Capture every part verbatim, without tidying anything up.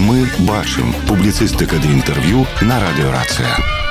«Мы бачым» – публіцыстыка ды інтэрв'ю на радыёрацыя.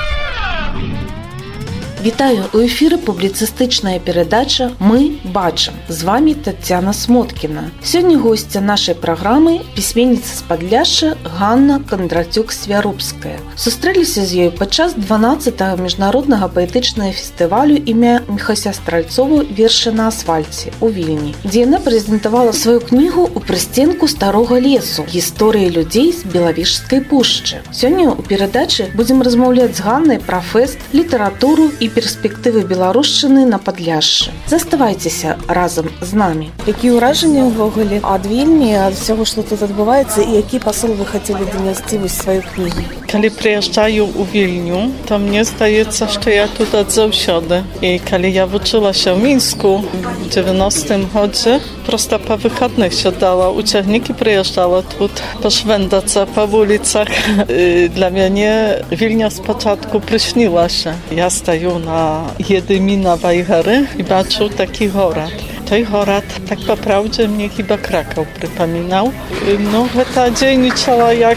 Вітаю, у эфіры публіцыстычная перадача «Мы бачым». З вами Таццяна Смоткіна. Сёння госця нашай праграмы пісьменніца з Падляшша Ганна Кондратюк-Свярубская. Сустрэліся з ёй падчас дванаццатага міжнароднага паэтычнага фестывалю імя Міхася Стральцова «Вершы на асфальце» у Вільні, дзе яна прэзентавала сваю кнігу «У прысценку старога лесу. Гісторыі людзей з Белавежскай пушчы». Сёння ў перадачы будзем размаўляць з Ганнай пра фэст, літаратуру і перспектывы беларушчыны на Падляшшы. Заставайцеся разам з намі. Якія ўражанні ўвогуле ад Вільні, ад усяго, што тут адбываецца, і які пасыл вы хацелі данесці вось сваёй кнігі? Калі прыязджаю ў Вільню, то мне здаецца, што я тут ад заўсёды. І калі я вучылася ў Мінску в dziewiętnastym годзе, проста па выхадных сядала ў цягнік і прыязджала тут пашвэндацца па вуліцах. Для мяне Вільня спачатку прыснілася. Я стаю на Jedyminowej Góry i patrzył taki город. Той город, так по правде, мне chyba Kraków przypominał. No, ta dzielniczała jak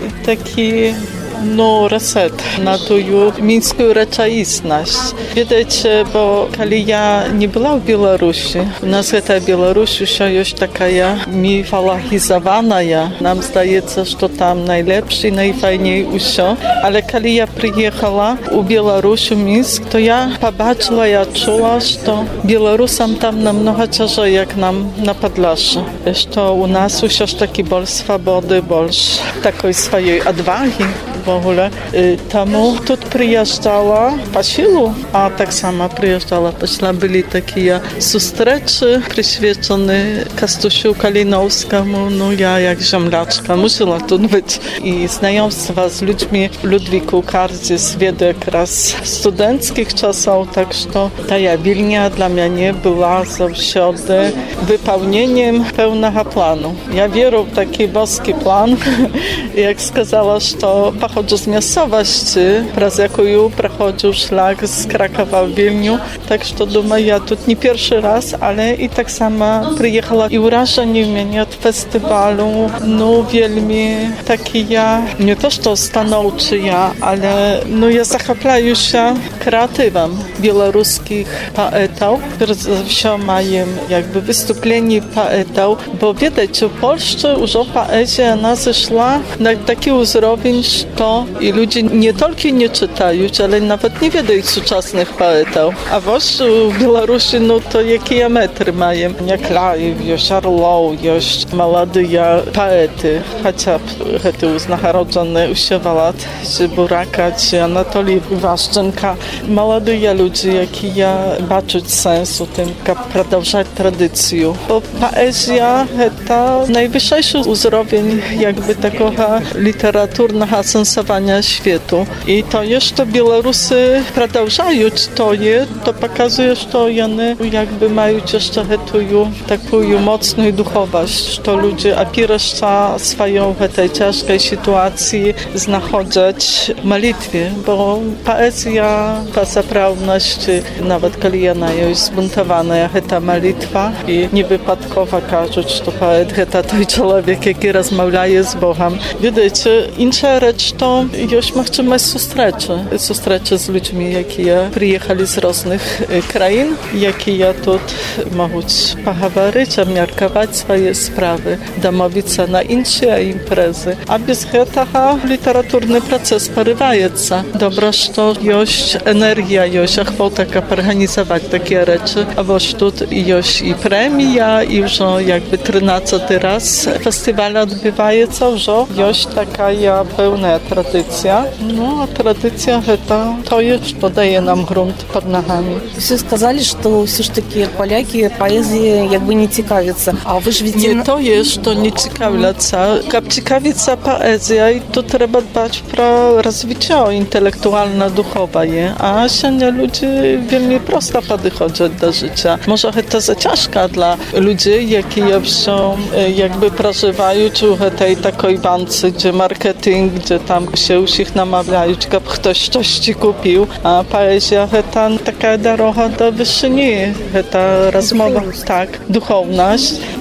taki no reset na tą mińską rzeczywistość. Wiecie, bo kiedy ja nie była w Białorusi, u nas ta Białoruś już jest taka mitologizowana. Nam zdaje się, że tam najlepszy, najfajniej wszystko. Ale kiedy ja przyjechała u Białorusi, Mińsk, to ja zobaczyła, ja czuła, że Białorusom tam namnogo ciężej jak nam na Podlaszu. Że u nas już jest taki bol swobody, bol takiej swojej odwagi. W ogóle. Тому тут приїжджала по силу, а так само приїжджала, пішла, були такі зустрічі, присвячені Костусю Калиновському, ну я як землячка мусила тут бути. І знайомства з людьми Ludwiku Kardzis веду якраз студентських часов, так що та я Вільня для мене була завжди виповненням певного плану. Я вірю в такий боський план, як сказала, що pochodzę z miejscowości, przez jaką przechodził szlak z Krakowa w Wilniu. Tak że думаю, ja tu nie pierwszy raz, ale i tak sama przyjechała i urażenie mnie od festiwalu, no wielmi taki ja, nie to, że stanowczy ja, ale no ja zachaplaję się kreatywem białoruskich poetów, którzy zawsze mają jakby wystąpienie poetów, bo wiecie, w Polsce już poezja ona zeszła na taki uzrowień, że i ludzie nie tylko nie czytają, ale nawet nie wiedzą współczesnych poetów. A właśnie w Białorusi, no to jakie metry mają? Jak Lajew, jest Orlow, jest młode poety, chociaż te uznarodzone u Siewalat, czy Buraka, czy Anatolii Waszczynka. Młode ludzie, jakie ja baczę sensu tym, jak продолжать tradycję. Bo poezja to najwyższy uzrowień jakby takiego literaturnego sensowania światu. I to jeszcze Białorusy продолжają to je, to pokazuje, że one jakby mają jeszcze taką mocną duchowość, że ludzie opierają swoją w tej ciężkiej sytuacji znachodzić w modlitwie, bo poezja, ta zaprawność, nawet kiedy ona jest zbuntowana, jak ta modlitwa i niewypadkowo każą, że poet to ten człowiek, jaki rozmawia z Bogiem. Widzicie, inna rzecz to już możliwość zustreczy. Zustreczy z ludźmi, jakie przyjechali z różnych krain, jakie ja tu mogą poговорить, obmiarkować swoje sprawy, domówić się na inne imprezy. A bez tego literaturny proces porywaється. Dobrze, że jest energia, jest ochota organizować takie rzeczy. A właśnie tu jest i premia, i już jakby trzynasty raz festiwal odbywaється, że jest taka ja pełna tradycja. No, a tradycja to, to jest, co daje nam grunt pod nogami. Все сказали, что все-таки поляки поэзией jakby nie цікавятся. А ви ж widzicie... Nie to jest, że nie цікавляться. Как цікавиться поэзия, to trzeba dbać про развитие intelektualno-duchowe. A сегодня ludzie wielmi prosto podchodzą do życia. Może to za ciężko dla ludzi, jakie są jakby przeżywają w tej takiej bańce, gdzie marketing, gdzie tam się ich namawiają, żeby ktoś coś ci kupił. A poezja to taka droga do wyższiny, ta rozmowa, tak, duchowność.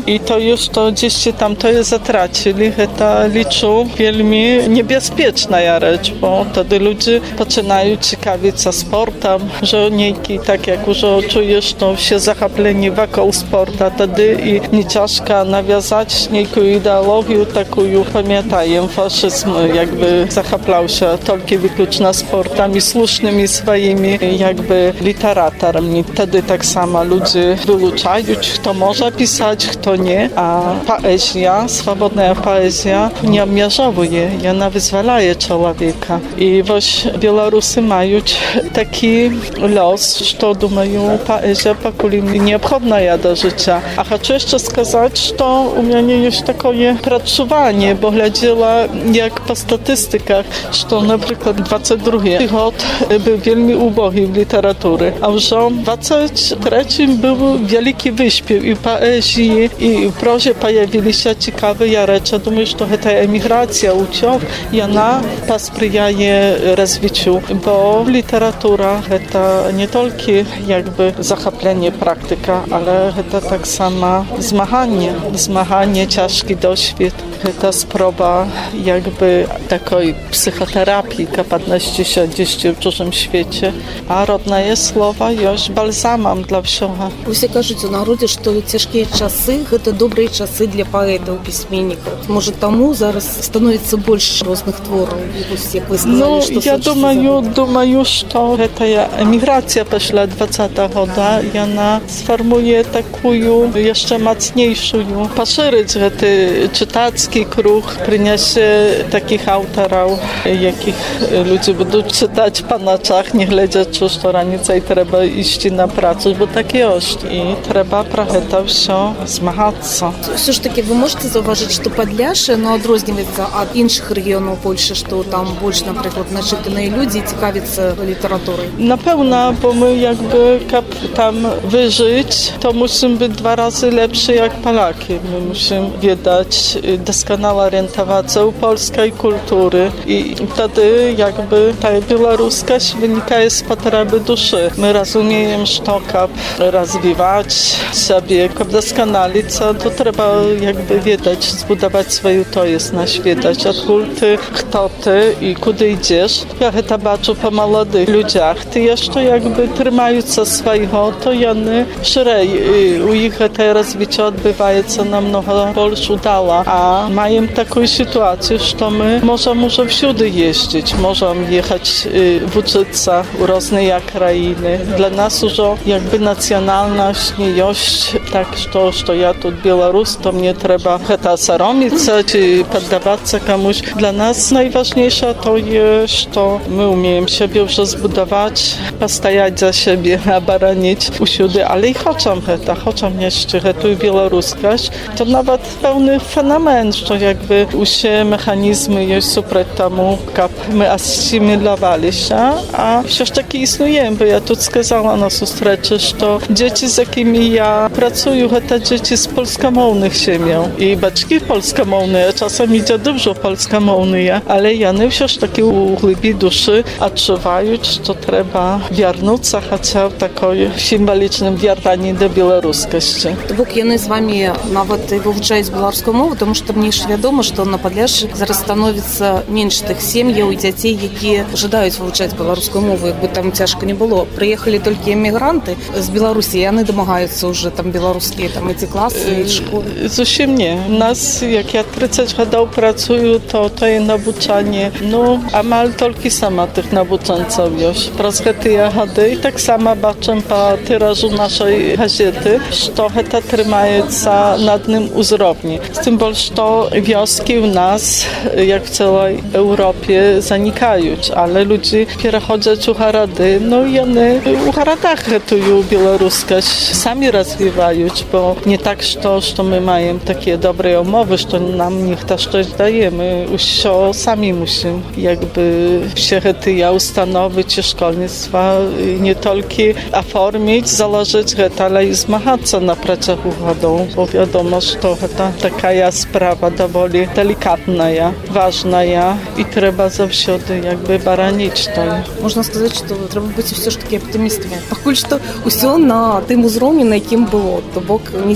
i to już to gdzieś się tam to je zatracili. To liczą wielmi niebezpieczna rzecz, bo wtedy ludzie zaczynają ciekawić się sportem, że niejki, tak jak już czujesz, to się zachapleni wokół sportu, wtedy i nie ciężko nawiązać niejaką ideologię taką, pamiętają, faszyzm jakby zachaplał się tylko wyklucznie sportami słusznymi swoimi jakby literatorami. Wtedy tak samo ludzie wyluczają, kto może pisać, kto nie, a poezja, swobodna poezja nie obmierzowuje, ona wyzwalaje człowieka. I właśnie Białorusy mają taki los, że думаю, poezja pakuli nieobchodna do życia. A chcę jeszcze сказać, że u mnie jest takie pracowanie, bo гляdziła jak po statystykach, że na przykład dwudziesty drugi rok był wielmi ubogi w literatury, a już w dwudziestym trzecim był wielki wyśpiew i w poezji, i w prozie pojawili się ciekawe rzeczy. Думаю, że to emigracja, uciąg i ona posprzyjaje rozwiciu, bo literatura to nie tylko jakby zachaplenie praktyka, ale to tak samo zmaganie, zmaganie, ciężki doświad. To sproba jakby takiej psychoterapii, kapatności się gdzieś w dużym świecie, a rodne słowa jest balsamem dla всего. Все кажуть у народі, що тяжкі часи – це добрі часи для поетів, письменників. Може, тому зараз становиться більше різних творів, як ви сказали, ну, що я думаю, думаю, що ця еміграція після двадцятого року, вона сформує таку jeszcze mocniejszą, poszerzyć ten czytacki krąg, przynieść takich autorów, jakich ludzie będą czytać po nocach, nie глядячи, що раніця і треба іти на працю, бо так jest i trzeba trochę to все zmagаться. Все ж таки, ви можете зауважити, що Подляшшя, ну, відрізняється від інших регіонів Польщі, що там більше, наприклад, начитані люди і цікавляться літературою? Напевно, bo my jakby tam wyżyć, to musimy być dwa razy lepsi jak Polaki. My musimy wiedzieć, doskonale orientować się w polskiej kultury i wtedy jakby ta białoruskość wynika z potrzeby duszy. My rozumiemy, że to jak rozwijać siebie, jak doskonalić, to trzeba jakby wiedzieć, zbudować swoją to jest na świecie, odkąd ty, kto ty i kudy idziesz. Ja to baczę po młodych ludziach, ty jeszcze jakby trzymając się swojego, to jany szerej u ich to rozwicie odbywa się namnogo больше udała, a mają taką sytuację, że my możemy już wszędzie jeździć, możemy jechać uczyć się w różne krainy. Dla nas już jakby nacjonalność nie jest tak, że, że ja tu Białorus, to mnie trzeba to saromić czy poddawać się komuś. Dla nas najważniejsze to jest, że my umiemy siebie już zbudować, postajać za siebie, obronić wszędzie, ale i chcą to, chcą jeszcze tu białoruskość. To nawet pełny fenomen, że jakby wszystkie mechanizmy jest super temu, jak my asymilowali się, a przecież taki istniejemy, bo ja tu сказала na zustreczy, że dzieci, z jakimi ja pracuję, to dzieci z polskomownych ziemią i baczki polskomowne, a czasami dziadów polskomowne, ale jany przecież takie u głębi duszy odczuwają, że to trzeba wiernąć się chociaż w takiej symbolicznym wiertaniu do białoruskości. Бок яны з вами нават вывучаюць беларускую мову, тому што мне ж вядома, што на Падляшшы зараз становіцца менш тых сем'яў і дзяцей, якія жадаюць вывучаць беларускую мову, як бы там цяжка не было. Прыехалі толькі эмігранты з Беларусі, яны дамагаюцца ўжо там беларускія там эти класы і школы. Зусім не. У нас, як я тридцать гадоў працую, то тое навучанне, ну, амаль толькі сама тых навучанцаў ёсць. Праз гэтыя гады і таксама бачым па тыражу нашай газеты, што гэта трымаецца на адным узроўні. Z tym больше, że wioski u nas, jak w całej Europie, zanikają, ale ludzie przechodzą u harady, no i one u haradach ratują białoruskość, sami rozwijają, bo nie tak, że, że my mamy takie dobre umowy, że nam niech to coś daje, my wszystko sami musimy jakby się ja ustanowić i szkolnictwa nie tylko oformić, założyć, ale i zmagać się na pracach uchodą, bo wiadomo, że to taka sprawa доволі делікатна, важна і треба завжди якби баранити то. Можна сказати, що треба бути все ж таки оптимістами. Пакуль що усе на тим узроўні, на яким було, то бок не зникає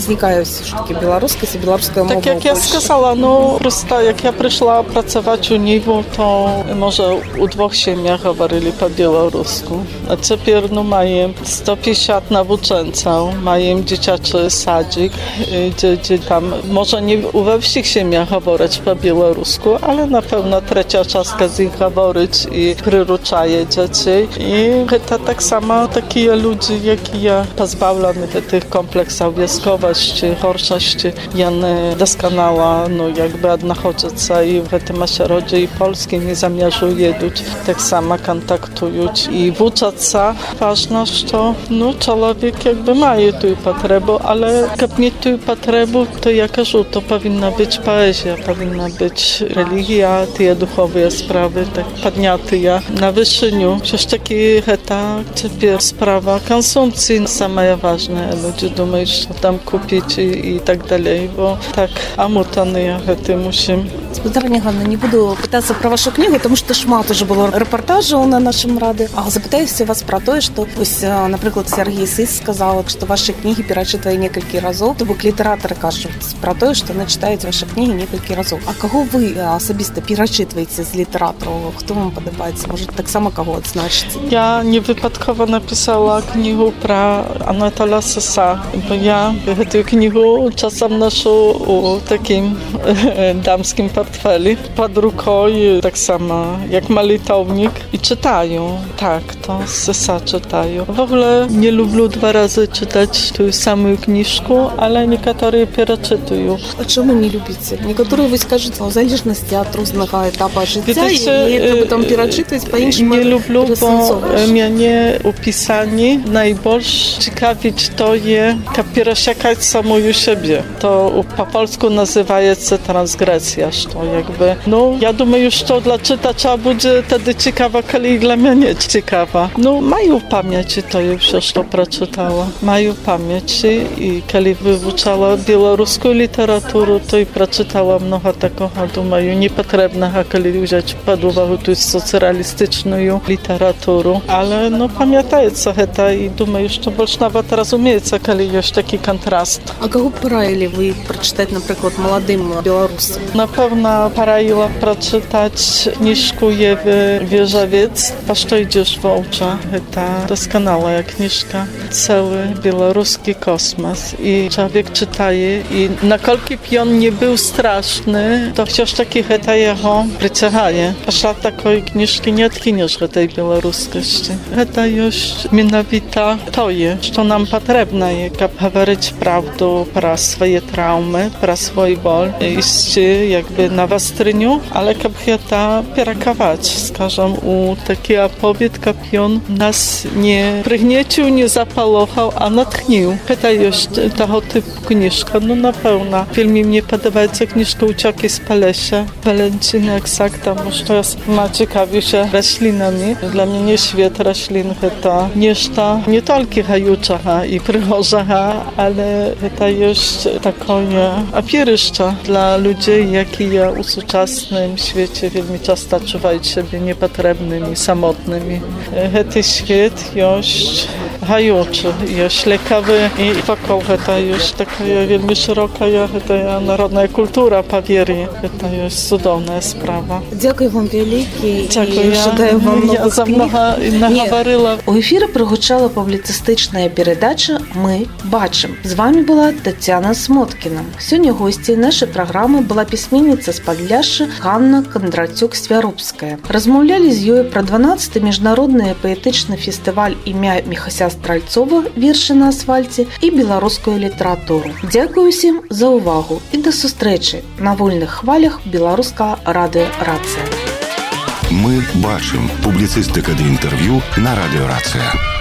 відчувається все-таки білоруськість і білоруська мова? Так як я сказала, no просто jak ja przyszła pracować u niego, to może u dwóch siemiach говорили по-белорусски. A teraz no mają sto pięćdziesiąt nawuczęców, mają dzieciaczy sadzik, gdzie, gdzie tam może nie we wszystkich siemiach говорить по-белорусски, ale na pewno trzecia czastka z nich говорить i przyruczaje dzieci. I to tak samo takie ludzie, jak ja, pozbawione tych kompleksów wieskowości, gorszości, one doskonała, no jakby odnachodzą i w tym ośrodku i Polski nie zamierzają jeść, tak samo kontaktują i uczą się. Ważne, że no, człowiek jakby ma tę potrzebę, ale jak mieć tę potrzebę, to jak кажу, to powinna być poezja, powinna być religia, te duchowe sprawy, tak podniate na wyższeniu. Przecież taki eta teraz sprawa konsumpcji sama ważna. Ludzie думаją, że tam kupić i, i tak dalej, bo tak, а мы таны гэты мусім. Спадарня Ганна, не буду пытаться про вашу книгу, потому что шмат уже было репортажаў на нашем рады. А запытаюся вас про то, что, ось, наприклад, Сергій Сис сказал, что ваши книги перачитывае некалькі разоў. То бок літаратары кажуць про то, что они читаюць ваши книги некалькі разоў. А кого вы асабіста перачитываеце з літаратараў? Хто вам падабаецца? Может, так само кого адзначыце? Я не выпадкова написала книгу про Анатолія Сиса, бо я гэтую книгу часам ношу у таким damskim portfeli pod ruką, tak samo jak malitownik i czytają. Tak, to Sisa czytają. W ogóle nie lubię dwa razy czytać tę samą kniżkę, ale niektóre перечитуją. A czemu nie lubicie? Niektórzy wy скажете, w zależności od różnego etapu życia i to potem перечитывать по-іншому. Nie lubię, bo mnie upisani najbardziej ciekawić to je, jak пересекать самую siebie. To po polsku nazywa się transgresja, to jakby, no ja думаю, że dla czytacza będzie wtedy ciekawa, kiedy dla mnie nie ciekawa. No mają pamięci to je wszystko przeczytała. Mają pamięci i kiedy wyuczała białoruską literaturę, to i przeczytała mnogo tego, думаю, niepotrzebnego, a kiedy wziąć pod uwagę tu socrealistyczną literaturę. Ale no pamiętaję co to i думаю, że больше nawet rozumiecie, kiedy jest taki kontrast. A kogo poradili wy przeczytać, na przykład młodym białorusom? Na pewno poradziła przeczytać kniżkę Ewy Wieżowiec, po co idziesz w oczy. To doskonała kniżka. Cały białoruski kosmos. I człowiek czytaje i na kolki pion nie był straszny, to wciąż taki heta jego przyciągaje. Poszła takiej kniżki nie odkiniesz tej białoruskości. Heta już mianowita to jest, co nam potrzebne jest, aby mówić prawdę pro swoje traumy, pro swój ból. Iść jakby na wastryniu, ale jak ta пераковать, скажем, у такі аповед, каб ён нас не прыгнеціў, не запалохаў, а натхніў. Гэта ёсць таго тыпу кніжка. Ну, напэўна, вельмі мне падабаецца кніжка «Уцёкі з Палеся» Валентины Аксак, таму што я сама цікавлюся раслінамі. Для мяне свет раслін гэта нешта не толькі гаючага і прыгожага, ale гэта ёсць такое апірышча dla ludzi, jakie u współczesnym świecie wielmi często czuwają siebie niepotrzebnymi, samotnymi. Ten świat jest hajuczy, jest lekawy i wokół to jest taka wielmi szeroka ta narodna kultura powierzy. To jest cudowna sprawa. Dziękuję wam wielkie. Dziękuję. Я за много наговорила. У ефірі прогучала публіцистична передача «Ми бачимо». З вами була Тетяна Смоткіна. Сьогодні гостю нашої програми була письменниця з Падляшша Ганна Кондратюк-Свярубская. Размовляли з ёй про дванадцятый міжнародны паэтычны фестываль імя Міхася Стральцова «Вершы на асфальце» і беларускую літаратуру. Дзякую усім за увагу і да сустрэчы на вольных хвалях беларускага радыё «Рацыя». Мы бачым. Публіцыстыка ды інтэрв'ю на радыё «Рацыя».